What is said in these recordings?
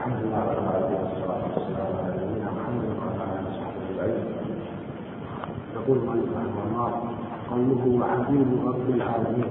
الحمد لله رب العالمين والصلاة والسلام على نبينا محمد وعلى آله وصحبه أجمعين. يقول المؤلف رحمه الله: قوله وحبيب رب العالمين.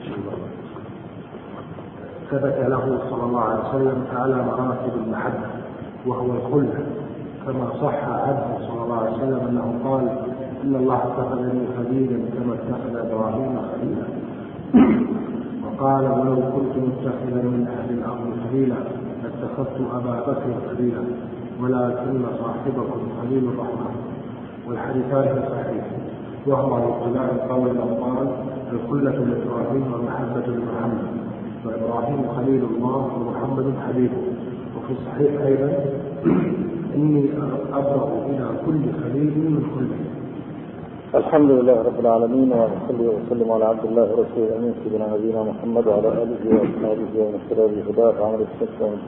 ثبت له صلى الله عليه وسلم أعلى مراتب المحبة وهو الخلة، كما صح عنه صلى الله عليه وسلم أنه قال: إن الله اتخذني خليلا كما اتخذ إبراهيم خليلا. وقال: ولو كنت متخذا من أهل الأرض خليلا لاتخذت أبا بكر خليلا ولكن صاحبكم خليل الرحمن. والحديثان صحيح، وهو ابتلاء القول الأبطال: الخلة لإبراهيم ومحبة لمحمد، وإبراهيم خليل الله ومحمد حبيبه. وفي الصحيح أيضا: إني أبرأ إلى كل خليل من خلة. الحمد لله رب العالمين، وصلي وسلم على عبد الله ورسوله الأمين سيدنا نبينا محمد وعلى آله وأصحابه ومن اهتدى بهداه وعمل بالسنة.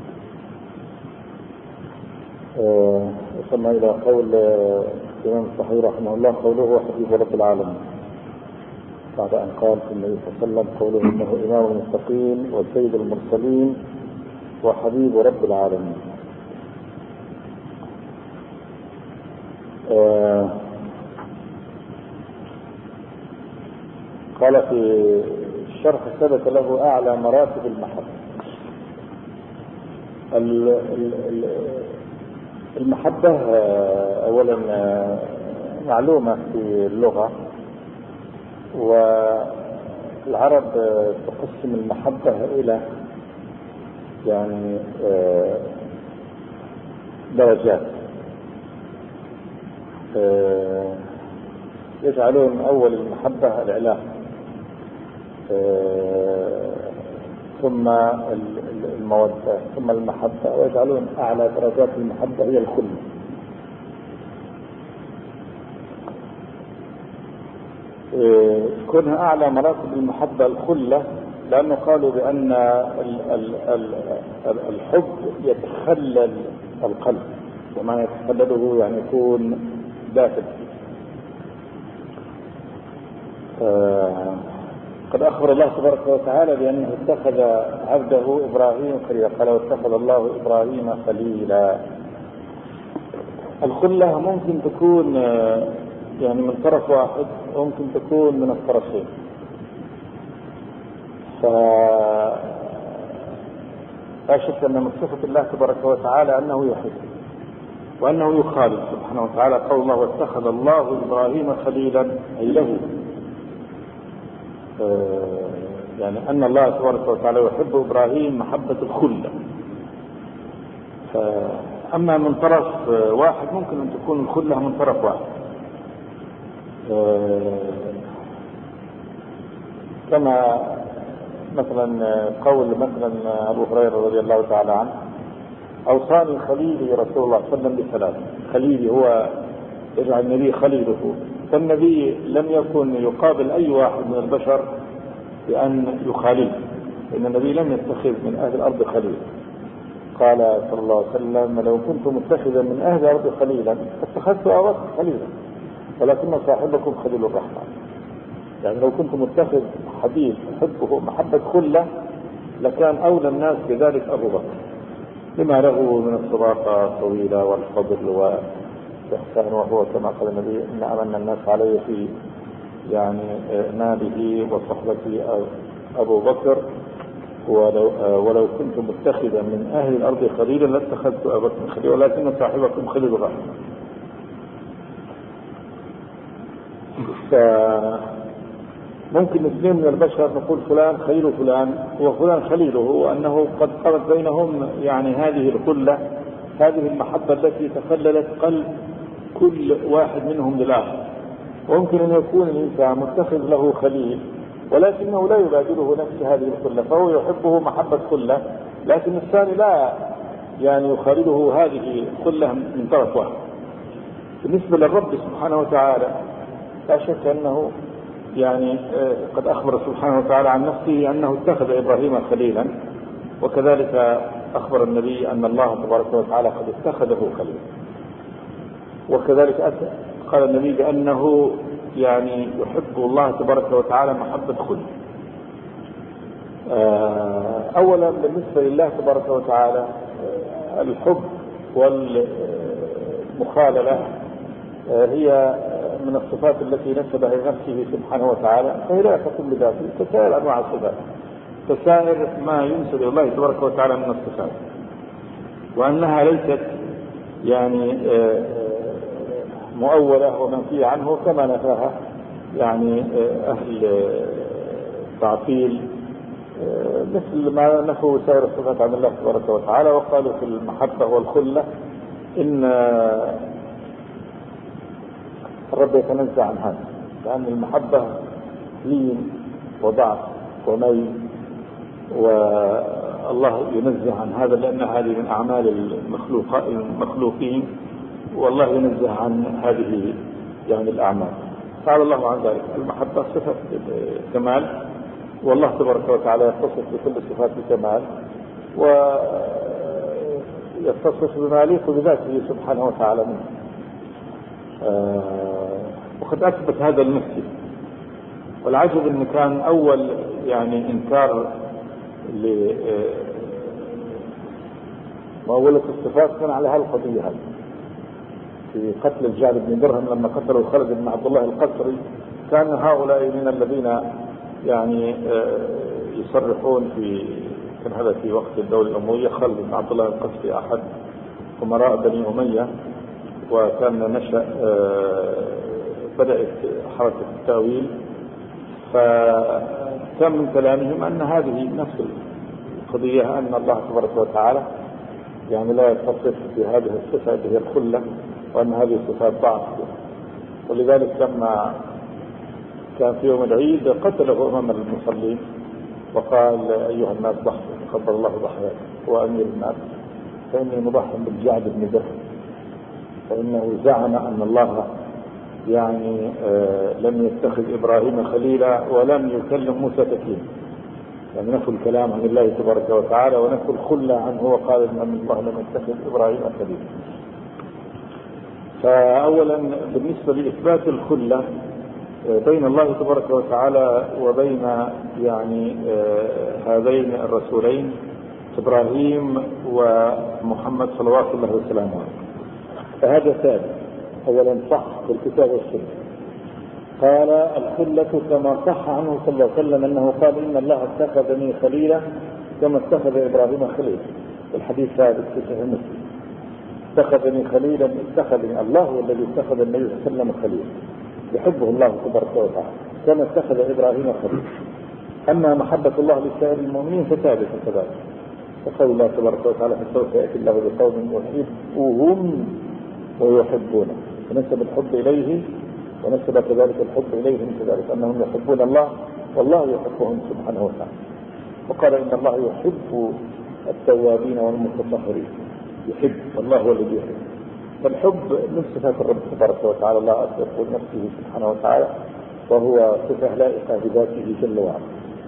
وصلنا إلى قول الإمام الصحيح رحمه الله: قوله وحبيب رب العالمين، بعد أن قال في النبي صلى الله عليه وسلم قوله إنه إمام المتقين وسيد المرسلين وحبيب رب العالمين. قال في الشرح: ثبت له أعلى مراتب المحبة. المحبة أولا معلومة في اللغة، والعرب تقسم المحبة إلى يعني درجات. يجعلون أول المحبة العلاقة، ثم المودة، ثم المحبة، ويجعلون أعلى درجات المحبة هي الخلة. كونها أعلى مراتب المحبة الخلة، لأنه قالوا بأن الحب يتخلل القلب، وما يتخلله يعني يكون داخل. قد أخبر الله تبارك وتعالى بأنه اتخذ عبده إبراهيم خليلا، قال: واتخذ الله إبراهيم خليلا. الخلة ممكن تكون يعني من طرف واحد، وممكن تكون من الطرفين. لا شك أن من صفة الله تبارك وتعالى أنه يحب وأنه يخالف سبحانه وتعالى. قول الله: واتخذ الله إبراهيم خليلا، أي له، يعني أن الله تبارك وتعالى يحب إبراهيم محبة الخلة. أما من طرف واحد ممكن أن تكون الخلة من طرف واحد، كما مثلا قول مثلا أبو هريرة رضي الله تعالى عنه: أوصاني خليلي رسول الله صلى الله عليه وسلم بثلاث. خليلي هو يجعل النبي خليله، فالنبي لم يكن يقابل أي واحد من البشر بأن يخالله، إن النبي لم يتخذ من أهل الأرض خليلا. قال صلى الله عليه وسلم: لو كنت متخذا من أهل الأرض خليلا اتخذت أبا بكر خليلا ولكن صاحبكم خليل الرحمن. يعني لو كنت متخذ حبيب أحبه محبة خلة لكان أولى الناس بذلك أبو بكر، لما له من الصداقة الطويلة والفضل والإحسان، وهو كما قال النبي: إن أمن الناس علي في يعني ماله وصحبتي أبو بكر، ولو كنت متخذا من أهل الأرض خليلا لاتخذت أبا بكر خليلا ولكن صاحبكم خليل الرحمن. ممكن اثنين من البشر نقول فلان خليل فلان وفلان خليله، وأنه قد قامت بينهم يعني هذه الخلة، هذه المحبة التي تخللت قلب كل واحد منهم للآخر. وممكن أن يكون الإنسان متخذ له خليل ولكنه لا يبادله نفس هذه الخلة، فهو يحبه محبة خلة، لكن الثاني لا يعني يخالله هذه الخلة من طرف واحد. بالنسبة للرب سبحانه وتعالى لا شك أنه يعني قد أخبر سبحانه وتعالى عن نفسه أنه اتخذ إبراهيم خليلا، وكذلك أخبر النبي أن الله تبارك وتعالى قد اتخذه خليلا. وكذلك قال النبي بأنه يعني يحب الله تبارك وتعالى محبة خلة. أولا بالنسبة لله تبارك وتعالى الحب والمخاللة هي من الصفات التي نسبها لنفسه سبحانه وتعالى، فهي لا تكون بذاته كسائر أنواع الصفات، كسائر ما ينسب الله تبارك وتعالى من الصفات، وأنها ليست يعني مؤولة ومنفية عنه كما نفاها يعني أهل التعطيل، مثل ما نفوا سائر الصفات عن الله تبارك وتعالى، وقالوا في المحبة والخلة إن الرب يتنزع عن هذا، لأن المحبة لين وضعف وميل، والله ينزه عن هذا، لأن هذه من أعمال المخلوقين، والله ينزه عن هذه يعني الأعمال. تعالى الله عن ذلك. المحبة صفة كمال، والله تبارك وتعالى يتصف بكل صفات الكمال، ويتصف بما يليق بذاته سبحانه وتعالى منه. وقد أثبت هذا المسجد، والعجب أن كان أول يعني إنكار لمؤولة الصفات كان على هالقضية هذه في قتل الجعد بن درهم لما قتلوا خالد بن عبد الله القسري. كان هؤلاء من الذين يعني يصرحون كان هذا في وقت الدولة الأموية. خالد بن عبد الله القسري أحد أمراء بني أمية، وكان نشأ بدأت حركة التأويل، فكان من كلامهم أن هذه نفس القضية، أن الله تبارك وتعالى يعني لا يتصف بهذه الصفة اللي هي الخلة، وأن هذه صفات ضعف. ولذلك لما كان في يوم العيد قتله أمام المصلين وقال: أيها الناس ضحوا، قدر الله ضحاياكم، هو أمير الناس، فإني مضحى بالجعد بن درهم، فإنه زعم أن الله يعني لم يتخذ إبراهيم خليلا ولم يكلم موسى تكليما، يعني نفوا الكلام عن الله تبارك وتعالى ونفوا الخلة عنه، وقال أن الله لم يتخذ إبراهيم خليلا. فأولا بالنسبة لإثبات الخلة بين الله تبارك وتعالى وبين يعني هذين الرسولين إبراهيم ومحمد صلوات الله وسلامه عليه، فهذا ثابت أولا صح في الكتاب والسنة. قال: الخلة كما صح عنه صلى الله عليه وسلم أنه قال: إن الله اتخذني خليلا كما اتخذ إبراهيم خليلا. الحديث ثابت في صحيح مسلم: اتخذني خليلا، اتخذني الله هو الذي اتخذ النبي صلى الله عليه وسلم خليلا، يحبه الله تبارك وتعالى كما اتخذ إبراهيم خليلا. أما محبة الله لسائر المؤمنين فثابتة كذلك، وقول الله تبارك وتعالى: فسوف يأتي الله بقوم يحبهم ويحبونه، ونسب الحب إليه ونسب كذلك الحب إليهم كذلك، أنهم يحبون الله والله يحبهم سبحانه وتعالى. وقال: إن الله يحب التوابين والمتطهرين، يحب، الله هو الذي يحب. فالحب من صفات الرب تبارك وتعالى، الله يقول نفسه سبحانه وتعالى، وهو صفة لائقة بذاته جل وعلا.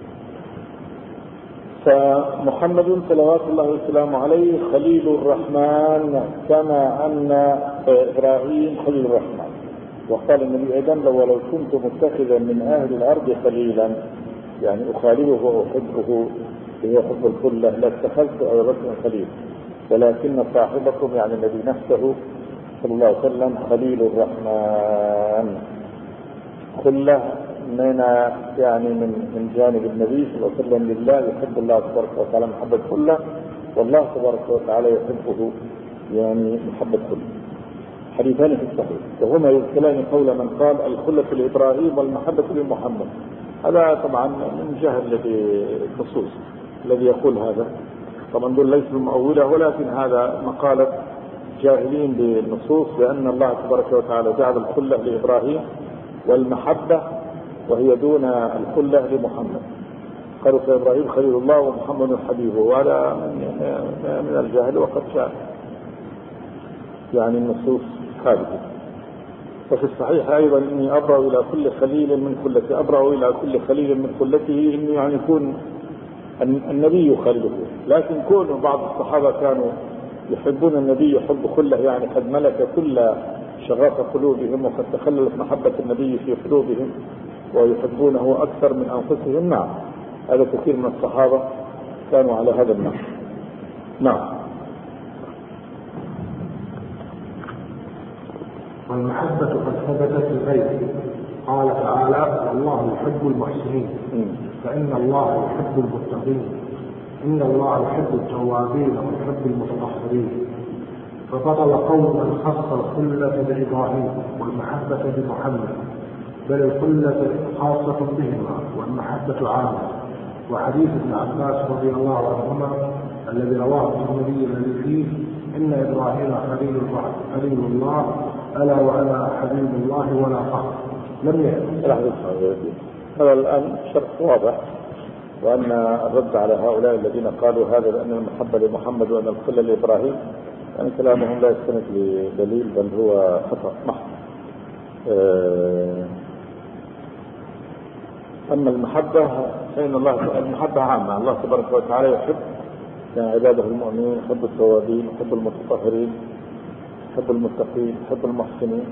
فمحمد صلوات الله وسلامه عليه خليل الرحمن كما أن إبراهيم خليل الرحمن. وقال النبي أيضا: لو كنت متخذا من أهل الأرض خليلا، يعني أخالله وأحبه يحب الخلة، لاتخذت أبا بكر خليل، ولكن صاحبكم يعني الذي نفسه صلى الله عليه وسلم خليل الرحمن. خلة من يعني من جانب النبي صلى الله عليه وسلم لله، يحب الله تبارك وتعالى محبة خلة، والله تبارك وتعالى يحبه يعني محبة خلة. حديثان في الصحيح، وهما يذكران قول من قال: الخلة لإبراهيم والمحبة لمحمد. هذا طبعا من جهل بالنصوص الذي يقول هذا، طبعا دول ليس المؤولة، ولكن هذا مقالة جاهلين بالنصوص، لأن الله تبارك وتعالى جعل الخلة لإبراهيم والمحبة وهي دون الخلة لمحمد. قالوا: فإبراهيم خليل الله ومحمد حبيبه، وهذا من الجهل، وقد جاء يعني النصوص ثابتة. وفي الصحيح أيضا: إني أبرأ إلى كل خليل من خلته، أبرأ إلى كل خليل من خلته، إنه يعني يكون النبي خليله. لكن كونوا بعض الصحابة كانوا يحبون النبي يحب خله، يعني قد ملك كل شغاف قلوبهم، وقد تخللت محبة النبي في قلوبهم ويحبونه أكثر من أنفسهم. نعم، هذا كثير من الصحابة كانوا على هذا النحو. نعم. والمحبة قد ثبتت في غيره، قال تعالى: والله يحب المحسنين، فإن الله يحب المتقين، إن الله يحب التوابين ويحب المتطهرين. فبطل قول من خص الخلة بإبراهيم والمحبة بمحمد، بل الخلة خاصة بهما والمحبة عامة. وحديث ابن عباس رضي الله عنهما الذي رواه الترمذي الذي فيه: إن إبراهيم خليل الله، ألا وأنا حبيب الله ولا فخر، لم يكن. هذا الآن شرط واضح، وأن الرد على هؤلاء الذين قالوا هذا بأن المحبة لمحمد وأن الخلة لإبراهيم يعني كلامهم لا يستند لدليل، بل هو خطأ محض. أما المحبة فإن الله المحبة عامة، الله تبارك وتعالى يحب عباده المؤمنين، يحب التوابين، يحب المتطهرين، يحب المتقين، يحب المحسنين.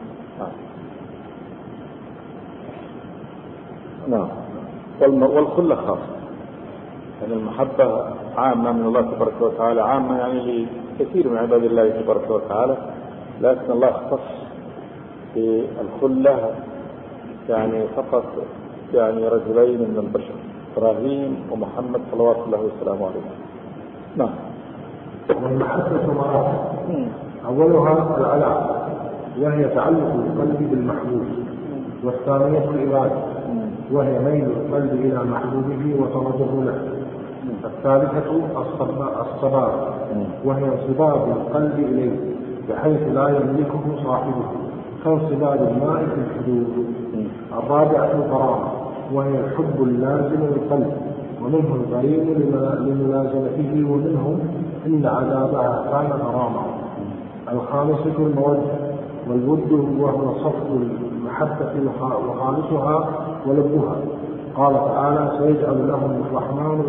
نعم. والخلة خاصة، يعني المحبة عامة من الله تبارك وتعالى، عامة يعني لكثير من عباد الله تبارك وتعالى، لكن الله اختص في الخلة يعني فقط يعني رجلين من البشر، إبراهيم ومحمد صلوات الله وسلامه عليه. نعم. والمحبة مراتب، أولها العلاقة وهي تعلق القلب بالمحبوب، والثانية الإرادة وهي ميل القلب إلى محبوبه وتوجه له، الثالثة الصباب وهي انصباب القلب إليه بحيث لا يملكه صاحبه كانصباب الماء في الحدود، الرابعة الغرام وهي الحب اللازم للقلب ومنه الغريم لملازمته ومنه إن عذابها كان غراما، الخامسة المودة والود وهو صفو المحبة وخالصها ولبها، قال تعالى: سيجعل لهم الرحمن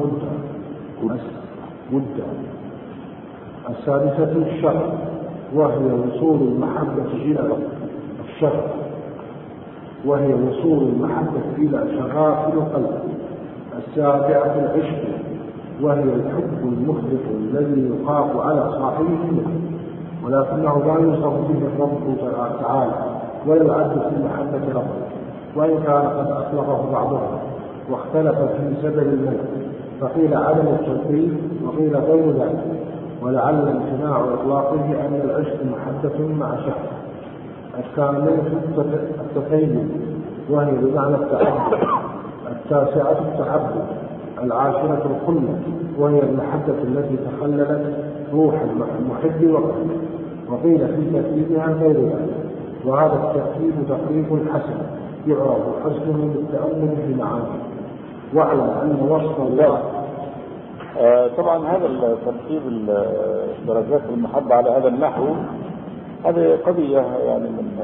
ودا. السادسة الشغف وهي وصول المحبة إلى الشغف وهي وصول المحبة إلى شغاف القلب. السابعة العشق وهي الحب المخلص الذي يخاف على صاحبه ولكنه لا يوصف به الرب تعالى ولا العبد في محبة ربه، وإن كان قد أطلقه بعضهم واختلف في سبب الموت، فقيل عدم التوحيد وقيل غير ذلك، ولعل امتناع إطلاقه أن العشق محبة مع شهوة. الثامنة التخيل وهي بمعنى التعبد. التاسعة التحبب. العاشرة الخلة وهي المحبة التي تخللت روح المحب وقلبه، وقيل في ترتيبها غير ذلك، وهذا الترتيب تقريب حسن يعرف حسنه بالتأمل في معانيه. واعلم أن وصف الله طبعا هذا الترتيب درجات المحبة على هذا النحو هذه قضية يعني من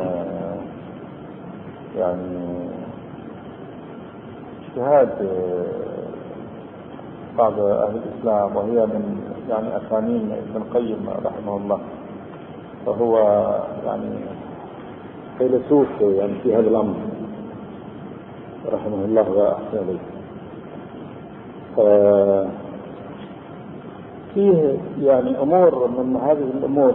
يعني اجتهاد بعض أهل الإسلام، وهي من يعني أسانين ابن القيم رحمه الله، فهو يعني فيلسوف يعني في هذا الأمر رحمه الله وأحسن إليه. فيه يعني أمور من هذه الأمور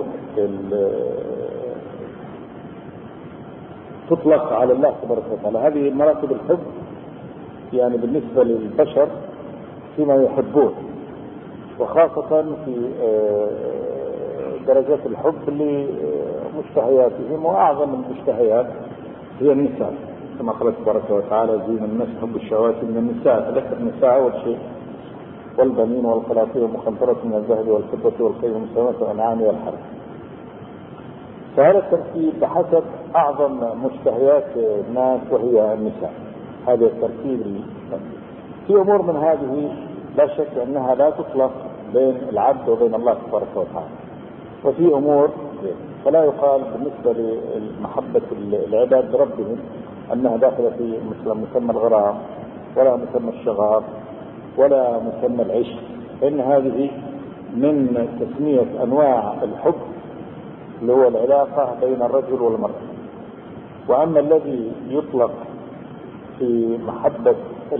تطلق على الله تبارك وتعالى. هذه مراتب الحب يعني بالنسبة للبشر فيما يحبون، وخاصة في درجات الحب لمشتهياتهم، وأعظم المشتهيات هي النساء، كما قال تبارك وتعالى: زين الناس حب الشهوات من النساء. ذكر النساء أول شيء، والبنين والقناطير المقنطرة من الذهب والفضة والخيل المسومة والأنعام والحرث. فهذا الترتيب بحسب أعظم مشتهيات الناس وهي النساء، هذا الترتيب. في أمور من هذه لا شك أنها لا تطلق بين العبد وبين الله تبارك وتعالى، وفي أمور فلا يقال بالنسبة لمحبة العباد بربهم أنها داخلة في مثل مسمى الغرام ولا مسمى الشغف ولا مسمى العشق، فإن هذه من تسمية أنواع الحب اللي هو العلاقة بين الرجل والمرأة. وأما الذي يطلق في محبة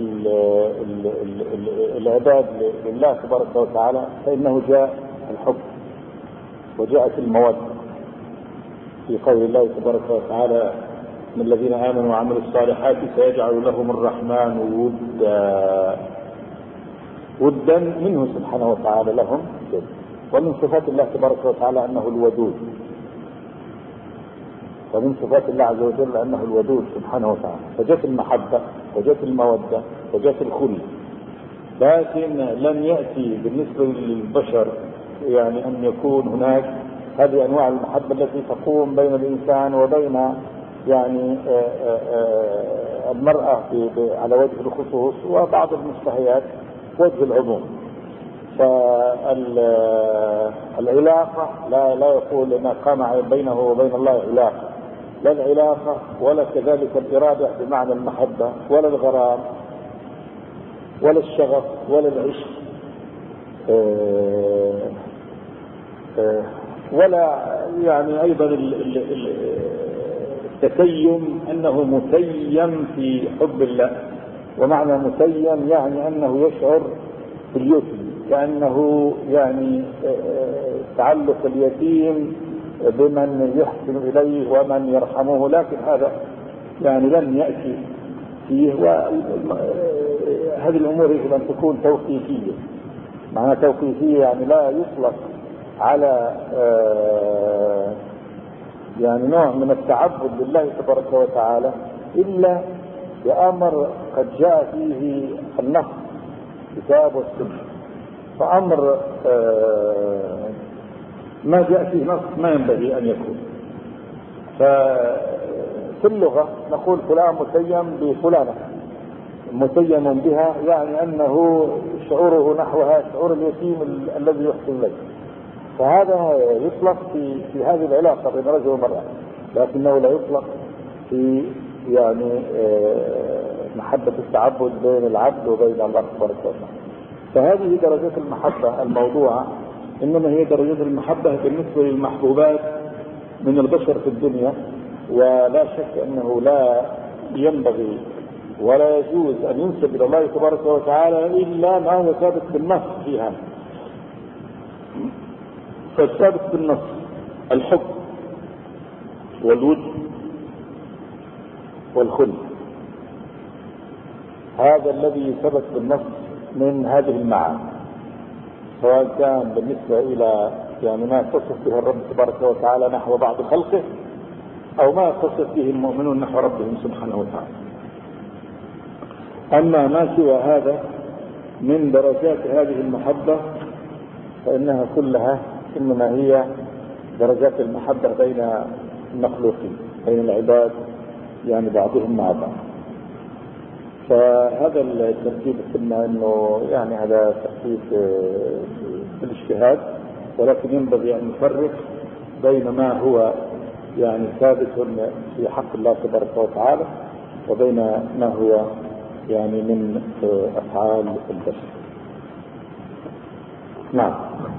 العباد لله تبارك وتعالى فإنه جاء الحب وجاءت المودة، في قول الله تبارك وتعالى من الذين آمنوا وعملوا الصالحات سيجعل لهم الرحمن ودا منه سبحانه وتعالى لهم. ومن صفات الله تبارك وتعالى أنه الودود، ومن صفات الله عز وجل أنه الودود سبحانه وتعالى. فجت المحبة وجت المودة وجت الخلة، لكن لم يأتي بالنسبة للبشر يعني أن يكون هناك هذه أنواع المحبة التي تقوم بين الإنسان وبين يعني المرأة على وجه الخصوص، وبعض المشتهيات وجه العموم. فالعلاقة لا يقول أن قام بينه وبين الله علاقة، لا العلاقة ولا كذلك الإرادة بمعنى المحبة ولا الغرام ولا الشغف ولا العشق ولا يعني أيضا التتيم أنه متيم في حب الله. ومعنى متيم يعني أنه يشعر باليتم، كأنه يعني تعلق اليتيم بمن يحسن إليه ومن يرحمه، لكن هذا يعني لم يأتي فيه. وهذه الأمور يجب أن تكون توقيفية. معنى توقيفية يعني لا يطلق على يعني نوع من التعبد لله تبارك وتعالى إلا بأمر قد جاء فيه النص كتاب والسنة. فأمر ما جاء فيه نص ما ينبغي أن يكون. ففي اللغة نقول فلان متيم بفلانة، متيم بها يعني أنه شعوره نحوها شعور اليتيم الذي يحسن إليه. فهذا يطلق في هذه العلاقة بين رجل ومرأة، لكنه لا يطلق في يعني محبة التعبد بين العبد وبين الله تبارك وتعالى. فهذه درجات المحبة الموضوعة إنما هي درجات المحبة بالنسبة للمحبوبات من البشر في الدنيا. ولا شك أنه لا ينبغي ولا يجوز أن ينسب إلى الله تبارك وتعالى إلا ما هو ثابت بالنص فيها. فالثابت بالنص الحب والود والخلة، هذا الذي ثبت بالنص من هذه المعاني، سواء كان بالنسبة إلى يعني ما يتصف به الرب تبارك وتعالى نحو بعض خلقه، أو ما يتصف به المؤمنون نحو ربهم سبحانه وتعالى. أما ما سوى هذا من درجات هذه المحبة فإنها كلها إنما هي درجات المحبة بين المخلوقين، بين العباد يعني بعضهم مع بعض. فهذا الترتيب قلنا انه يعني هذا ترتيب بالاجتهاد، ولكن ينبغي ان نفرق بين ما هو يعني ثابت في حق الله تبارك وتعالى وبين ما هو يعني من افعال البشر. نعم.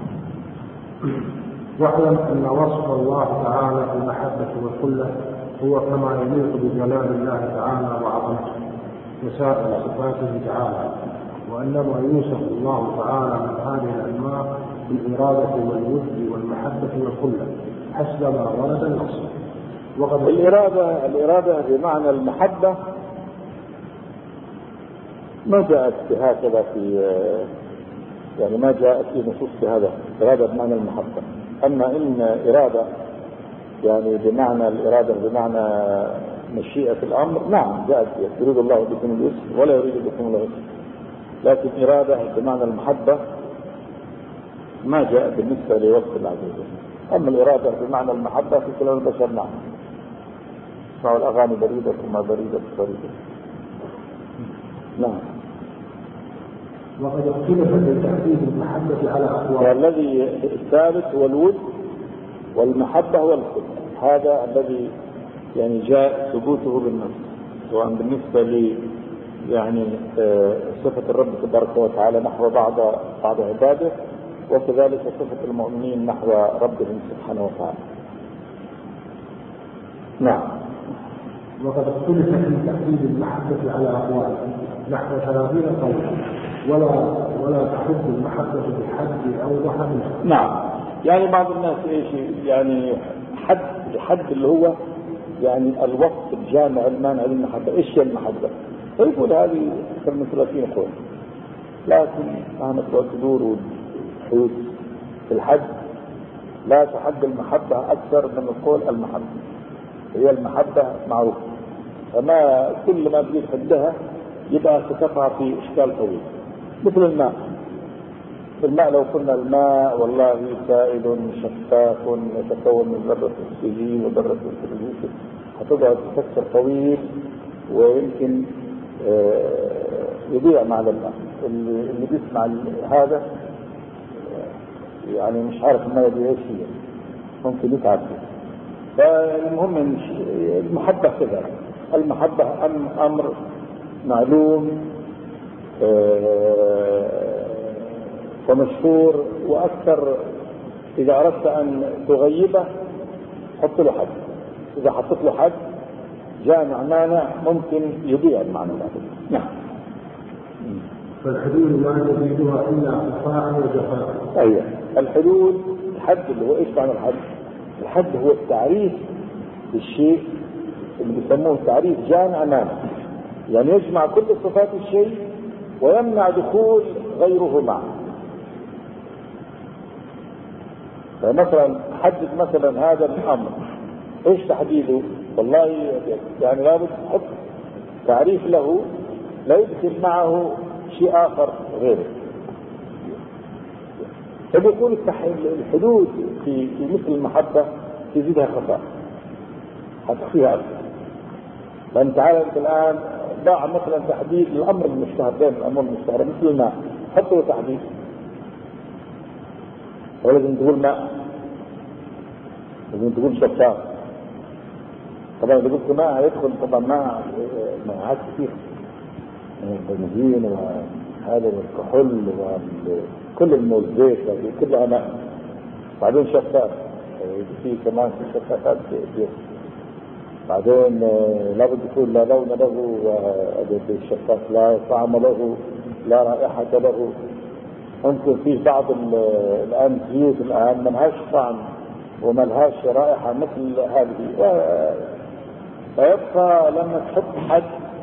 واعلم ان وصف الله تعالى بالمحبة والخلة هو كما يليق بجلال الله تعالى وعظمته وسائر صفاته تعالى، وانما يوصف الله تعالى من هذه الانواع بالاراده والود والمحبه والخله حسب ما ورد النص. وقد الاراده بمعنى المحبه ما جاءت هكذا في يعني ما جاءت في نصوص بهذا اراده بمعنى المحبه. اما ان اراده يعني بمعنى الاراده بمعنى مشيئة الأمر نعم جاءت يريد الله بكم اليسر ولا يريد بكم العسر، لكن إرادة بمعنى المحبة ما جاء بالنسبة لوصف العزيز. أما الإرادة بمعنى المحبة في كلام البشر نعم. اسمعوا الأغاني بريدة ثم بريدة بريدة. نعم. وقد اختلف في تحديد المحبة على أقوال. والذي الثابت هو الود والمحبة والخلة، هذا الذي يعني جاء ثبوته بالنص، سواء بالنسبة لي يعني صفة الرب تبارك وتعالى نحو بعض عباده، وكذلك صفة المؤمنين نحو ربهم سبحانه وتعالى. نعم. وقد اختلف في تحديد المحبة على أقوال نحو 30 قولا، ولا تحد المحبة بحد أوضح منها. نعم. يعني بعض الناس ايش يعني الحد اللي هو يعني الوصف الجامع المانع للمحبة. ايش هي المحبة؟ فيقول هذه أكثر من 30 قول، لكن مهما تدور والحدود في الحد لا تحد المحبة أكثر من القول المحبة. هي المحبة معروفة، فما كل ما تجي حدها يبقى ستقع في إشكال طويل. مثل الماء. الماء لو قلنا الماء والله سائل شفاف يتكون من ذرة الأكسجين وذرة الهيدروجين، هتقعد تفكر طويل ويمكن يضيع معنى الماء. اللي بيسمع هذا يعني مش عارف الماء دي ايش هي، ممكن يتعب. فالمهم المحبة كذا. المحبة أمر معلوم ومشهور، وأكثر إذا أردت أن تغيبه حط له حد. إذا حطت له حد جامع مانع ممكن يضيع المعنى. نعم. فالحدود لا نزيدها إلا صفاء وجفاء. أيوة، الحدود الحد اللي هو إيش معنى الحد؟ الحد هو التعريف بالشيء اللي بيسموه تعريف جامع مانع، يعني يجمع كل صفات الشيء ويمنع دخول غيره معه. فمثلا حدد مثلا هذا الأمر، ايش تحديده؟ والله يعني لابد تحط تعريف له لا يدخل معه شيء آخر غيره. فبيقول الحدود في مثل المحبة تزيدها خفاء، هتخفيها أكثر. فأنت تعالى أنت الآن ضع مثلا تحديد الأمر المشتهر، بين الأمر المشتهر مثل الماء حط له تحديد، ولازم تقول ماء، لازم تقول شفاف. طبعا إذا قلت ماء يدخل طبعا معات كثير، البنزين وهذا والكحول وكل الموزيت كلها ماء. بعدين شفاف، في كمان في شفافات كثير. بعدين لابد يكون لا لون له، الشفاف لا طعم له لا رائحة له. ممكن في بعض الآن زيوت الآن ما لهاش طعم وما لهاش رائحة مثل هذه، فيبقى لما تحط حد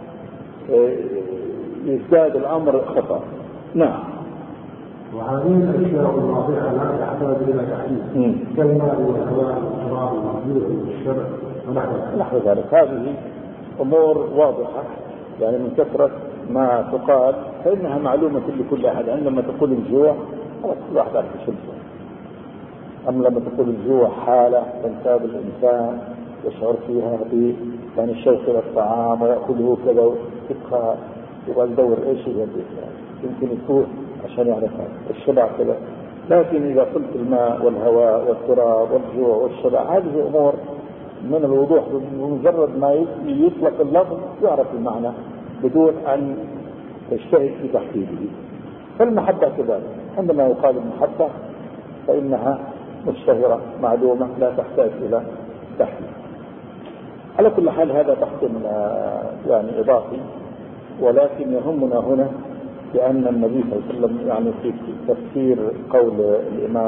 يزداد الأمر خطأ. نعم. وهذه الأشياء الواضحة لا تحتاج إلى تحديد، كالماء والهواء والتراب والجوع والشرع ونحو ذلك. هذه أمور واضحة، يعني من كثرة ما تقال فإنها معلومة لكل أحد. عندما تقول الجوع كل واحد يعرف شو الجوع. أما لما تقول الجوع حالة تنتاب الإنسان يشعر فيها يعني الشوق إلى الطعام ويأكله كذا وتبقى يبغى يدور إيش هي يمكن يكون عشان يعرفها الشبع كذا. لكن إذا قلت الماء والهواء والتراب والجوع والشبع هذه أمور من الوضوح، بمجرد ما يطلق اللفظ يعرف المعنى بدون أن تجتهد في تحديده. فالمحبة كذلك، عندما يقال المحبة فإنها مشتهرة معلومة لا تحتاج إلى تحديد. على كل حال هذا بحث يعني إضافي، ولكن يهمنا هنا بأن النبي صلى الله عليه وسلم يعني في تفسير قول الإمام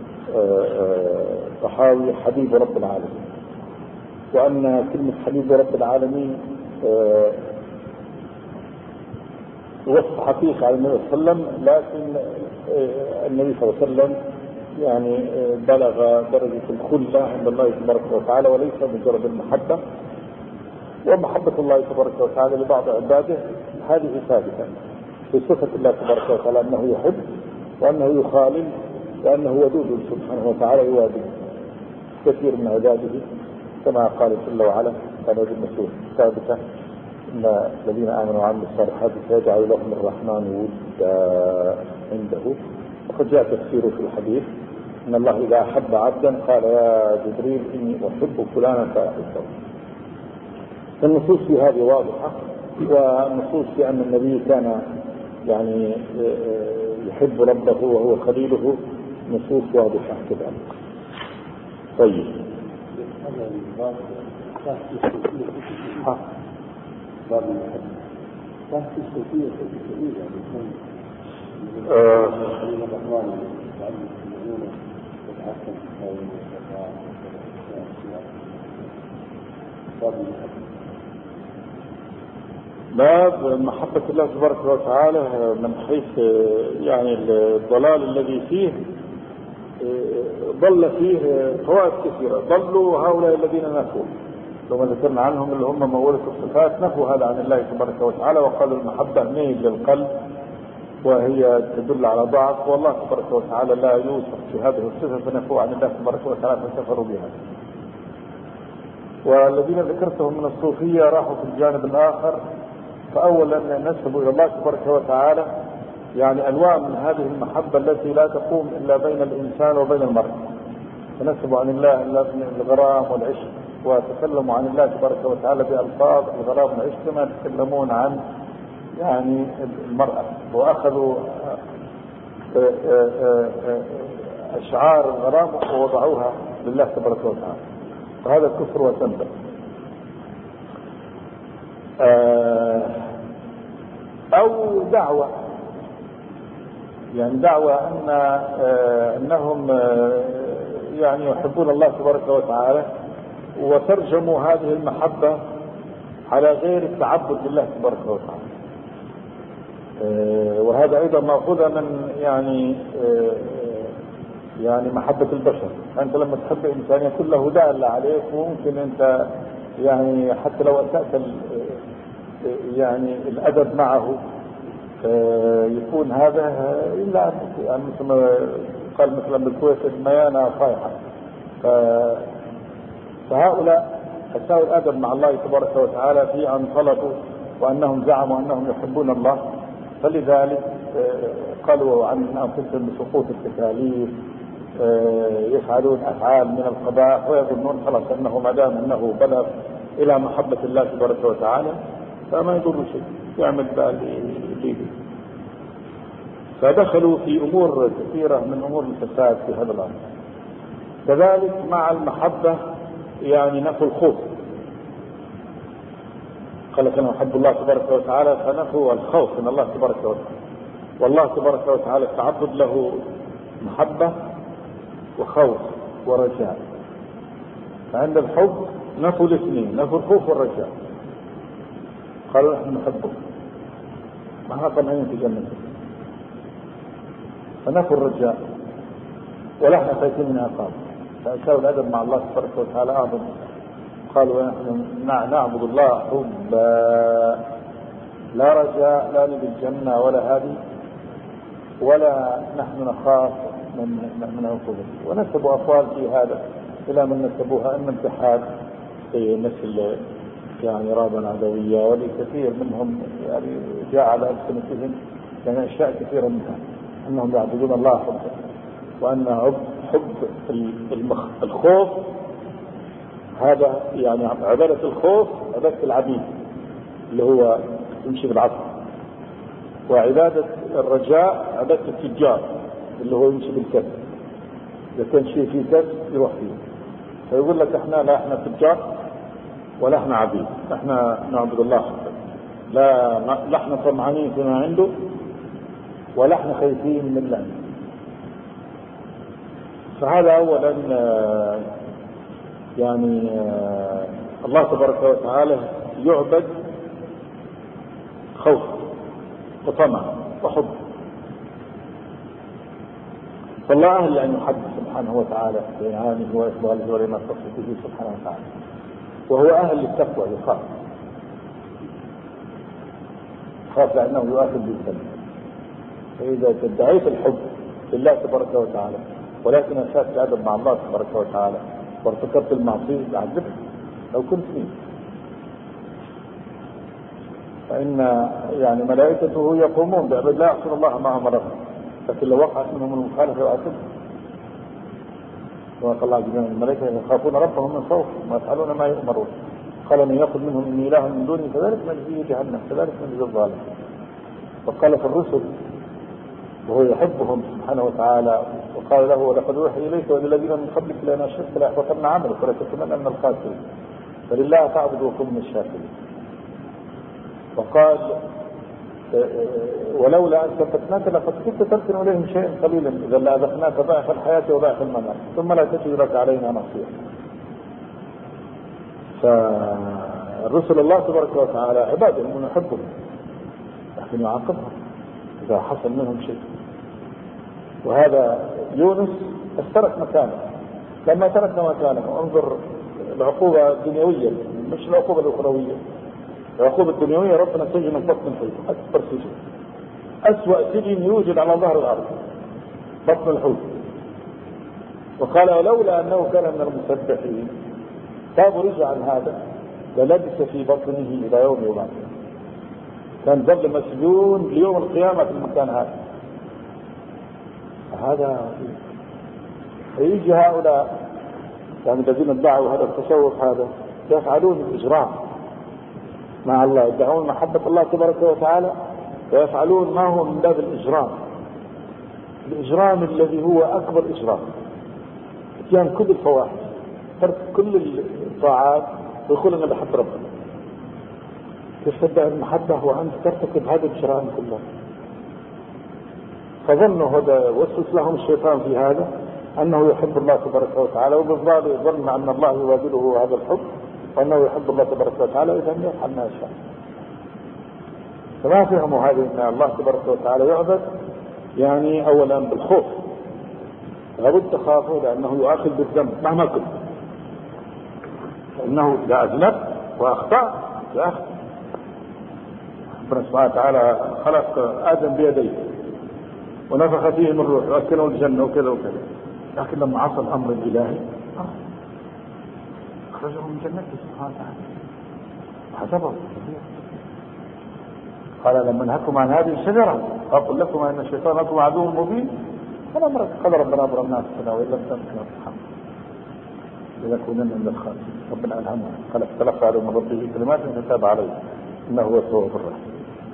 طحاوي حبيب رب العالمين، وأن كلمة حبيب رب العالمين وصف حقيقي على النبي صلى الله عليه وسلم، لكن النبي صلى الله عليه وسلم يعني بلغ درجة الخلة عند الله تبارك وتعالى، وليس مجرد المحبة. ومحبة الله تبارك وتعالى لبعض عباده هذه ثابتة في صفة الله تبارك وتعالى، أنه يحب وأنه يخالل وأنه ودود سبحانه وتعالى يوادد كثير من عباده، كما قال جل وعلا كان المسؤول ثابتة إن الذين آمنوا وعملوا الصالحات سيجعل لهم الرحمن ودا عنده. وقد جاء تفسيره في الحديث إن الله إذا أحب عبدا قال يا جبريل إني أحب فلانا فأحبه. النصوص في هذه واضحة، والنصوص في أن النبي كان يعني يحب ربه وهو خليله نصوص واضحة كذلك. طيب باب محبة الله تبارك وتعالى من حيث يعني الضلال الذي فيه، ضل فيه فوائد كثيرة. ضلوا هؤلاء الذين نفوا، لما ذكرنا عنهم اللي هم مولة الصفات، نفوا هذا عن الله تبارك وتعالى وقالوا المحبة ميل للقلب وهي تدل على ضعف، والله تبارك وتعالى لا يوصف في هذه الصفة، فنفوا عن الله تبارك وتعالى فكفروا بها. والذين ذكرتهم من الصوفية راحوا في الجانب الآخر، فأولا نسبوا إلى الله تبارك وتعالى يعني أنواع من هذه المحبة التي لا تقوم إلا بين الإنسان وبين المرء، فنسبوا عن الله الغرام والعشق، وتكلموا عن الله تبارك وتعالى بألفاظ الغرام والعشق كما يتكلمون عن يعني المرأة، وأخذوا أشعار الغرام ووضعوها لله تبارك وتعالى، فهذا كفر وتنبه. أو دعوة، يعني دعوة أنهم يعني يحبون الله تبارك وتعالى، وترجموا هذه المحبة على غير التعبد لله تبارك وتعالى. وهذا أيضا مأخوذ من يعني محبة البشر. أنت لما تحب إنسان يكون له دالة عليك، وممكن أنت يعني حتى لو أسأت يعني الأدب معه يكون هذا إلا يعني مثل ما قال مثلا بالكويت الميانة صايحة. فهؤلاء أساءوا الأدب مع الله تبارك وتعالى في أن طلبوا وأنهم زعموا أنهم يحبون الله، فلذلك قالوا عن أنفسهم بسقوط التكاليف، يفعلون أفعال من القبائح، ويظنون خلاص أنه ما دام أنه بلغ إلى محبة الله تبارك وتعالى فما يضر شيء، يعمل بقى اللي فدخلوا في أمور كثيرة من أمور الفساد في هذا الأمر. كذلك مع المحبة يعني نفوا الخوف، قال كان يحب الله تبارك وتعالى فنفوا الخوف من الله تبارك وتعالى، والله تبارك وتعالى التعبد له محبة وخوف ورجاء. فعند الحب نفوا الاثنين، نفوا الخوف والرجاء، قالوا نحن نحبه معها طمعين في جنته، فنفوا الرجاء ونحن خايفين من عقابه. فأساءوا الأدب مع الله تبارك وتعالى أعظم، قالوا نحن نعبد الله حبا لا رجاء لا نريد الجنة ولا هذه ولا نحن نخاف من عقوبته. ونسبوا أقوال في هذا إلى من نسبوها أن امتحان في مثل يعني رابا عدوية، ولكثير منهم يعني جاء على ألسنتهم يعني أشياء كثيرة منها أنهم يعبدون الله حبا، وأن حب الخوف هذا يعني عبادة الخوف عبادة العبيد اللي هو يمشي بالعصر، وعبادة الرجاء عبادة التجار اللي هو يمشي بالكسب، إذا كان شيء فيه كسب يروح فيه. فيقول لك احنا تجار ولا احنا عبيد، احنا نعبد الله حبا، لا احنا طمعانين فيما عنده ولا احنا خايفين من لعنه. فهذا اولا يعني الله تبارك وتعالى يعبد خوف وطمع وحب، فالله أهل أن يحب سبحانه وتعالى بإنعامه وإفضاله ولما اختص به سبحانه وتعالى، وهو أهل للتقوى يخاف لأنه يؤاخذ بالذنب. فإذا ادعيت الحب لله تبارك وتعالى ولكن أسأت الأدب مع الله تبارك وتعالى وارتكبت المعصية يعذبك لو كنت فيه، فإن يعني ملائكته يقومون بعباد لا يعصون الله ما أمرهم، لكن لو وقعت منهم المخالفة يعذبهم. وقال الله جل وعلا الملائكة يخافون ربهم من خوفهم ويفعلون ما يؤمرون، قال من يأخذ منهم إني إله من دوني فذلك نجزيه جهنم كذلك نجزي الظالم. وقال في الرسل وهو يحبهم سبحانه وتعالى وقال له ولقد أوحي إليك وإلى الذين من قبلك لئن أشركت ليحبطن عملك ولتكونن من الخاسرين فلله فاعبد وكن من الشاكرين. وقال ولولا أن ثبتناك لقد كنت تركن إليهم شيئا قليلا إذا لأذقناك ضعف الحياة وضعف الممات ثم لا تجد لك علينا نصيرا. فالرسل الله تبارك وتعالى عباده من يحبهم لكن يعاقبهم إذا حصل منهم شيء. وهذا يونس ترك مكانه. لما ترك مكانه انظر العقوبة الدنيوية مش العقوبة الأخروية. العقوبة الدنيوية ربنا سجن بطن الحوت أكبر سجن أسوأ سجن يوجد على ظهر الأرض بطن الحوت. وقال ولولا أنه كان من المسبحين تاب رجع عن هذا للبس في بطنه إلى يوم يبعث. كان ظل مسجون ليوم القيامة في المكان هذا فيجي هؤلاء يعني الذين ادعوا هذا التصوف هذا يفعلون الإجرام مع الله، يدعون محبة الله تبارك وتعالى ويفعلون ما هو من باب الإجرام الذي هو أكبر إجرام، اتيان كل الفواحش، ترك كل الطاعات ويقول أنا بحب ربنا. كيف تدعي المحبة وأنت ترتكب هذه الجرائم كلها؟ فظنوا هذا وسوس لهم الشيطان في هذا أنه يحب الله تبارك وتعالى، وبالظاهر ظن أن الله يواجده هذا الحب وأنه يحب الله تبارك وتعالى إذا يفعل ما يشاء. فما فهموا هذه أن الله تبارك وتعالى يعبد يعني أولا بالخوف، لابد تخافوا لأنه يؤاخذ بالذنب مهما كنت، فإنه إذا أذنب وأخطأ يأخذ. ربنا سبحانه وتعالى خلق آدم بيديه ونفخ فيه من روح وأسكنه الجنة وكذا وكذا، لكن لما عصى الأمر الإلهي أخرجه من جنته سبحانه وتعالى وحسبه. قال لما نهاكم عن هذه الشجرة أقول لكم أن الشيطان لكم عدو مبين فالأمر قال ربنا أمر الناس كنا وإن لم تنكنا الحمد لنكونن من الخاسرين. ربنا ألهمنا قال اختلف على من ربه كلمات فتاب عليه إنه هو التواب الرحيم.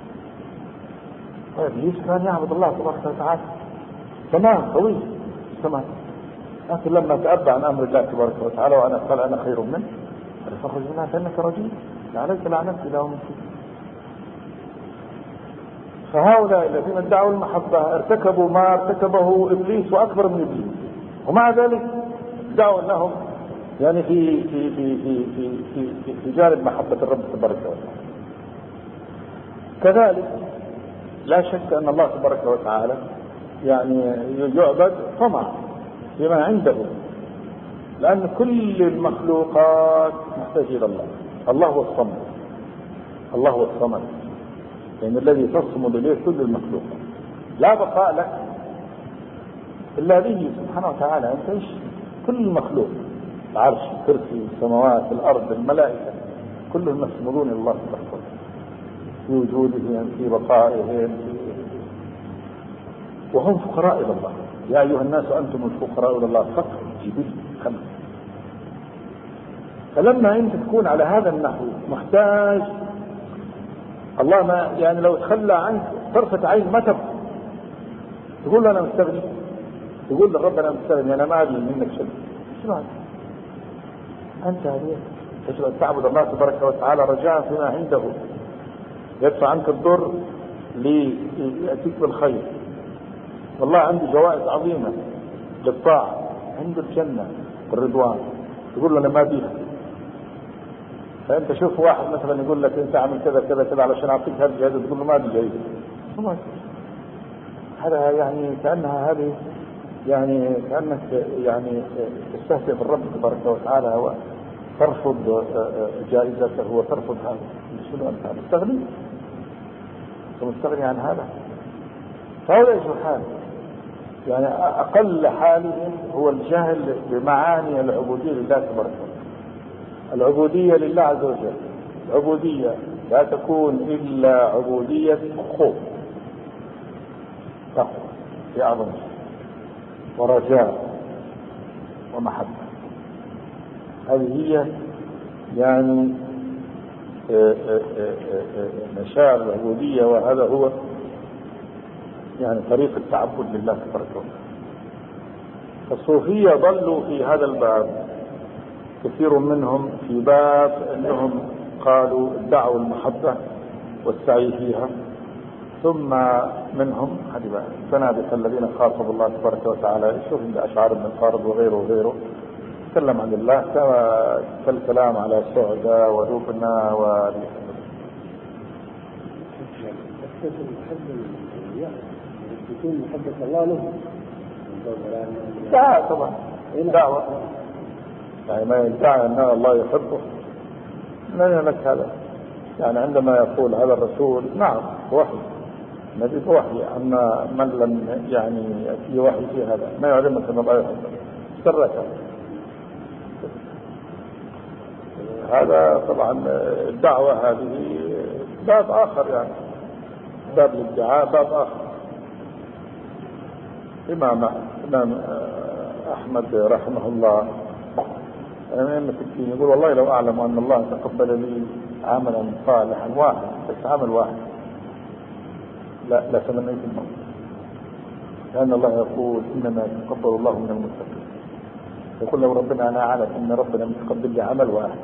إبليس كان يعبد الله تبارك وتعالى تمام طويل تمام، لكن لما تأبى عن أمر الله تبارك وتعالى وأنا قال أنا خير منه فاخرج منها فإنك رجيم عليك لعنتي إلى يوم الدين. فهؤلاء الذين ادعوا المحبة ارتكبوا ما ارتكبه إبليس وأكبر من إبليس، ومع ذلك ادعوا أنهم يعني في في في في في في, في, في جانب محبة الرب تبارك وتعالى. كذلك لا شك أن الله تبارك وتعالى يعني يعبد طمع بما عنده، لأن كل المخلوقات محتاجة إلى الله. الله هو الصمد، الله هو الصمد يعني الذي تصمد إليه كل المخلوقات، لا بقاء لك إلا به سبحانه وتعالى. أنت إيش كل المخلوق العرش الكرسي السماوات الأرض الملائكة كلهم يصمدون إلى الله تبارك وتعالى في وجودهم في بقائهم وهم فقراء إلى الله. يا أيها الناس أنتم الفقراء إلى الله فقر جبل خمس. فلما أنت تكون على هذا النحو محتاج الله ما يعني لو تخلى عنك طرفة عين ما تبقى تقول له أنا مستغني، تقول للرب أنا مستغني أنا ما أبي منك شيء. شو هذا؟ أنت هذه تجب أن تعبد الله تبارك وتعالى رجاء فيما عنده يدفع عنك الضر ليأتيك بالخير. والله عنده جوائز عظيمة للطاعة، عنده الجنة والرضوان، تقول له أنا ما بيها. فأنت شوف واحد مثلا يقول لك أنت عمل كذا كذا كذا علشان أعطيك هذه الجائزة، تقول له ما بي جائزة. هذا يعني كأنها هذه يعني كأنك يعني تستهزئ بالرب تبارك وتعالى وترفض جائزته وترفض هذا. شنو أنت مستغني؟ مستغني عن هذا؟ فهؤلاء جهال يعني أقل حالهم هو الجهل بمعاني العبودية لله تبارك وتعالى. العبودية لله عز وجل العبودية لا تكون إلا عبودية خوف تقوى في أعظم ورجاء ومحبة. هذه هي يعني مشاعر العبودية، وهذا هو يعني طريق التعبد لله تبارك وتعالى. الصوفية ضلوا في هذا الباب، كثير منهم في باب أنهم قالوا ادعوا المحبة والسعي فيها ثم منهم الزنادقة الذين خاطبوا الله تبارك وتعالى، شوف أشعار ابن الفارض وغيره تكلم عن الله كالكلام على سعدة ولبنى تكون محبة الله له لا طبعا دعوة، يعني ما يدعي أن الله يحبه من يملك هذا. يعني عندما يقول هذا الرسول نعم وحي النبي بوحي، أما من لم يعني في وحي في هذا ما يعلمك أن الله يحبه سرك. هذا طبعا الدعوة هذه باب آخر، يعني باب الادعاء باب آخر. إمام أحمد رحمه الله يقول والله لو أعلم أن الله تقبل لي عملا صالحا واحد بس عمل واحد لا تمنيت الموت، لأن الله يقول إنما يتقبل الله من المتقين. يقول لو ربنا أنا أعلم أن ربنا متقبل لي عمل واحد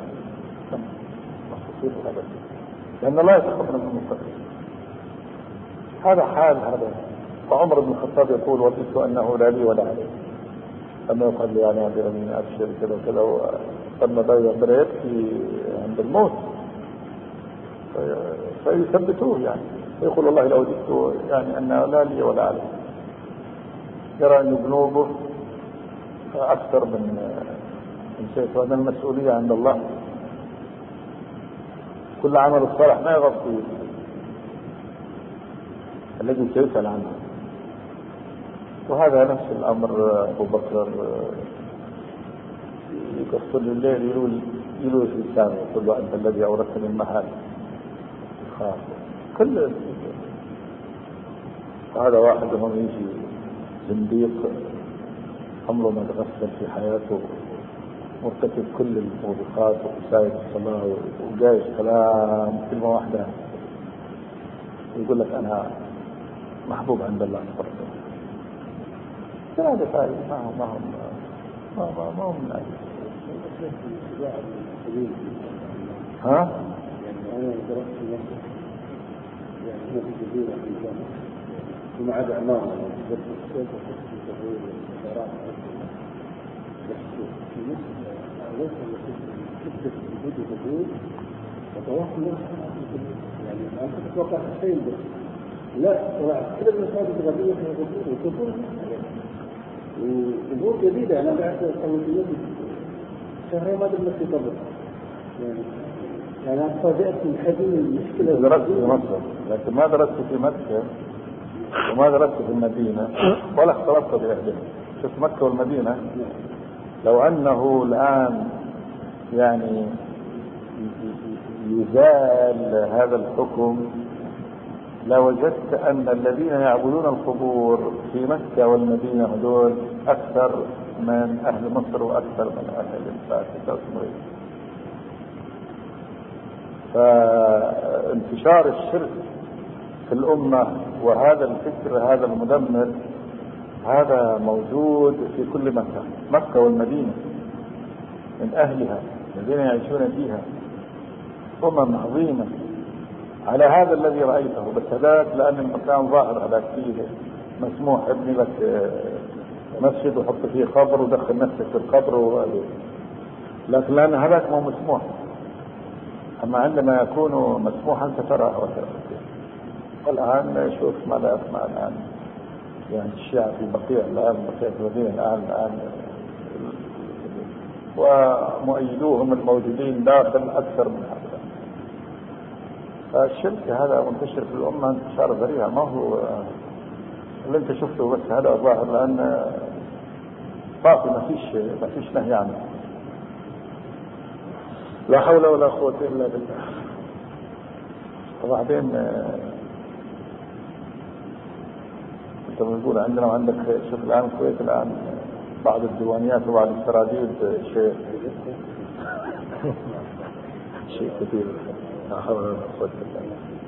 لأن الله يتقبل من المتقين. هذا حال هذا. وعمر بن الخطاب يقول وجدت أنه لا لي ولا علي، أما يقال لي يعني أمير المؤمنين أبشر كذا وكذا، لما بدأ يبكي عند الموت فيثبتوه، يعني يقول والله لو وجدت يعني أنه لا لي ولا علي. يرى أن ذنوبه أكثر من شيء، وأن المسؤولية عند الله كل عمل الصالح ما يغطي الذي سيسأل عنه. وهذا نفس الأمر أبو بكر يقصر الليل يلوي في لسانه يقول له أنت الذي أورثني المهاد خاف كل. هذا واحد هم يجي زنديق عمره ما تغسل في حياته، مرتكب كل الموبقات وسائل الصلاة وجايش كلام كلمة واحدة يقول لك أنا محبوب عند الله تبارك وتعالى. هذا فارغ ما هم من أجل. ها؟ يعني أنا درست مصر يعني في الجزيرة في الجامعة وما عدا عمان درست السيد وقصة التغيير والإدارات في مصر أولئك التي تكتب وجود وجود وتوصل يعني أنت تتوقع شيء بس لا طلعت كل المساجد الغربية فيها وجود وكفر وأمور جديدة. أنا بعد صوتيات شهرين ما درست في قبل يعني أنا فاجأت من حجم المشكلة. درست في مصر لكن ما درست في مكة وما درست في المدينة ولا اختلطت بأهلها. شوف مكة والمدينة لو أنه الآن يعني يزال هذا الحكم لوجدت أن الذين يعبدون القبور في مكة والمدينة هذول أكثر من أهل مصر وأكثر من أهل فارس وسوريا. فانتشار الشرك في الأمة وهذا الفكر هذا المدمر هذا موجود في كل مكة، مكة والمدينة من أهلها الذين يعيشون فيها أمم عظيمة على هذا الذي رأيته. بس هذاك لأن المكان ظاهر هذاك فيه مسموح ابني لك مسجد وحط فيه قبر ودخل نفسك في القبر لكن لأن هذاك مو مسموح. أما عندما يكون مسموحا سترى والآن شوف ماذا أسمع الآن يعني الشيعة في بقيع الآن بقيع في المدينة الآن ومؤيدوهم الموجودين داخل أكثر من هذا. فالشرك هذا منتشر في الأمة انتشار ذريع، ما هو اللي انت شفته بس هذا ظاهر لأن باقي ما فيش نهي عنه. لا حول ولا قوة إلا بالله. وبعدين انت بنقول عندنا وعندك شوف الآن الكويت الآن بعض الديوانيات وبعض السراديب شيء كثير. لا حول ولا قوة إلا بالله.